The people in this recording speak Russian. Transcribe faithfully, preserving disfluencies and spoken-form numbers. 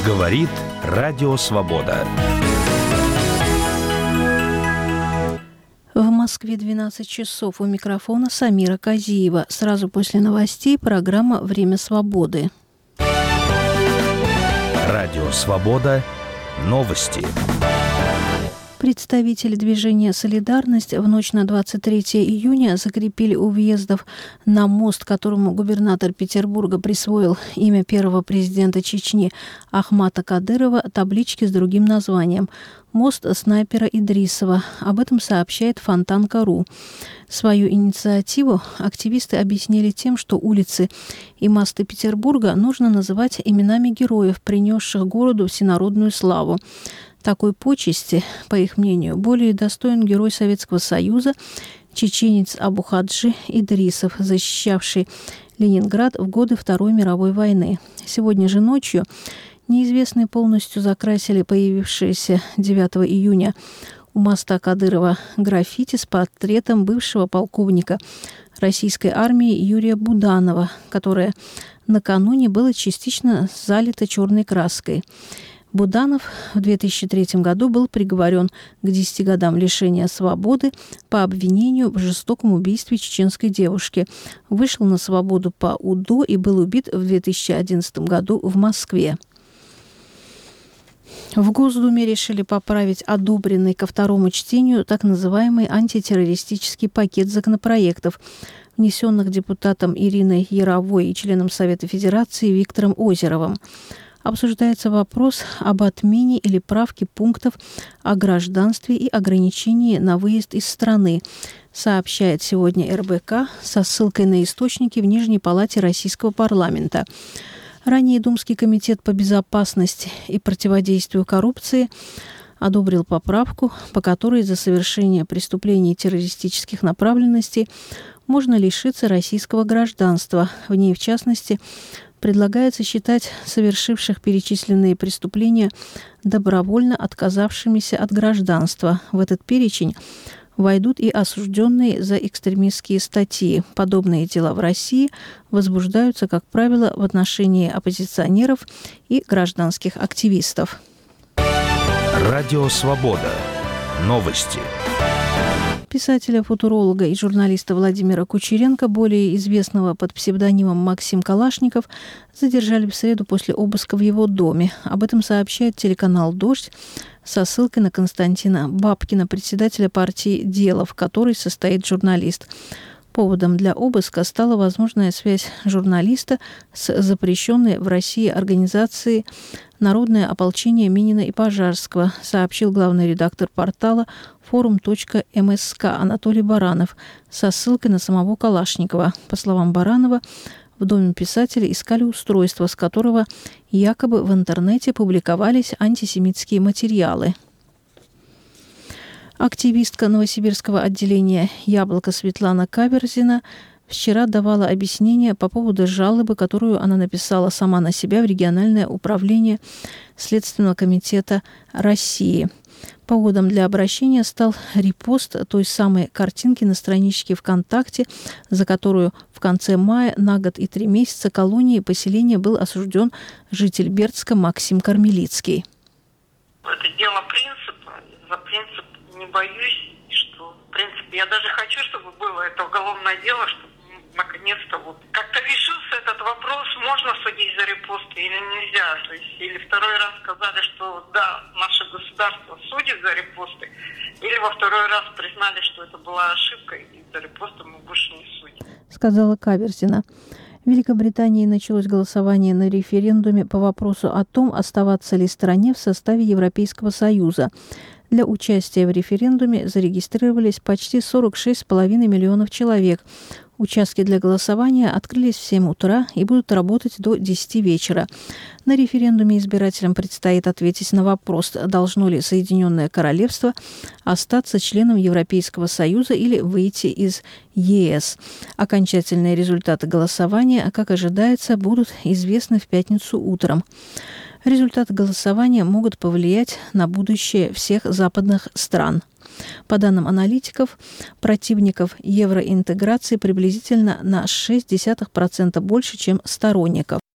Говорит Радио Свобода. В Москве двенадцать часов. У микрофона Самира Казиева. Сразу после новостей программа «Время свободы». Радио Свобода. Новости. Представители движения «Солидарность» в ночь на двадцать третье июня закрепили у въездов на мост, которому губернатор Петербурга присвоил имя первого президента Чечни Ахмата Кадырова, таблички с другим названием «Мост снайпера Идрисова». Об этом сообщает Фонтанка точка ру. Свою инициативу активисты объяснили тем, что улицы и мосты Петербурга нужно называть именами героев, принесших городу всенародную славу. Такой почести, по их мнению, более достоин герой Советского Союза, чеченец Абу-Хаджи Идрисов, защищавший Ленинград в годы Второй мировой войны. Сегодня же ночью неизвестные полностью закрасили появившиеся девятого июня у моста Кадырова граффити с портретом бывшего полковника российской армии Юрия Буданова, которое накануне было частично залито черной краской. Буданов в две тысячи третьем году был приговорен к десяти годам лишения свободы по обвинению в жестоком убийстве чеченской девушки. Вышел на свободу по УДО и был убит в две тысячи одиннадцатом году в Москве. В Госдуме решили поправить одобренный ко второму чтению так называемый антитеррористический пакет законопроектов, внесенных депутатом Ириной Яровой и членом Совета Федерации Виктором Озеровым. Обсуждается вопрос об отмене или правке пунктов о гражданстве и ограничении на выезд из страны, сообщает сегодня эр бэ ка со ссылкой на источники в Нижней палате Российского парламента. Ранее Думский комитет по безопасности и противодействию коррупции одобрил поправку, по которой за совершение преступлений террористических направленностей можно лишиться российского гражданства. В ней, в частности, предлагается считать совершивших перечисленные преступления добровольно отказавшимися от гражданства. В этот перечень войдут и осужденные за экстремистские статьи. Подобные дела в России возбуждаются, как правило, в отношении оппозиционеров и гражданских активистов. Радио Свобода. Новости. Писателя, футуролога и журналиста Владимира Кучеренко, более известного под псевдонимом Максим Калашников, задержали в среду после обыска в его доме. Об этом сообщает телеканал «Дождь» со ссылкой на Константина Бабкина, председателя партии «Дело», в которой состоит журналист. Поводом для обыска стала возможная связь журналиста с запрещенной в России организацией «Народное ополчение Минина и Пожарского», сообщил главный редактор портала форум точка эм эс ка Анатолий Баранов со ссылкой на самого Калашникова. По словам Баранова, в доме писателя искали устройство, с которого якобы в интернете публиковались антисемитские материалы. Активистка Новосибирского отделения «Яблоко» Светлана Каверзина вчера давала объяснение по поводу жалобы, которую она написала сама на себя в региональное управление Следственного комитета России. Поводом для обращения стал репост той самой картинки на страничке ВКонтакте, за которую в конце мая на год и три месяца колонии и поселения был осужден житель Бердска Максим Кармелицкий. Это дело принципа. За принцип не боюсь, что, в принципе, я даже хочу, чтобы было это уголовное дело, чтобы наконец-то вот как-то решился этот вопрос, можно судить за репосты или нельзя. То есть, или второй раз сказали, что да, наше государство судит за репосты, или во второй раз признали, что это была ошибка, и за репосты мы больше не судим. Сказала Каверзина. В Великобритании началось голосование на референдуме по вопросу о том, оставаться ли стране в составе Европейского Союза. Для участия в референдуме зарегистрировались почти сорок шесть с половиной миллионов человек. Участки для голосования открылись в семь утра и будут работать до десяти вечера. На референдуме избирателям предстоит ответить на вопрос, должно ли Соединенное Королевство остаться членом Европейского Союза или выйти из е эс. Окончательные результаты голосования, как ожидается, будут известны в пятницу утром. Результаты голосования могут повлиять на будущее всех западных стран. По данным аналитиков, противников евроинтеграции приблизительно на шесть десятых процента больше, чем сторонников.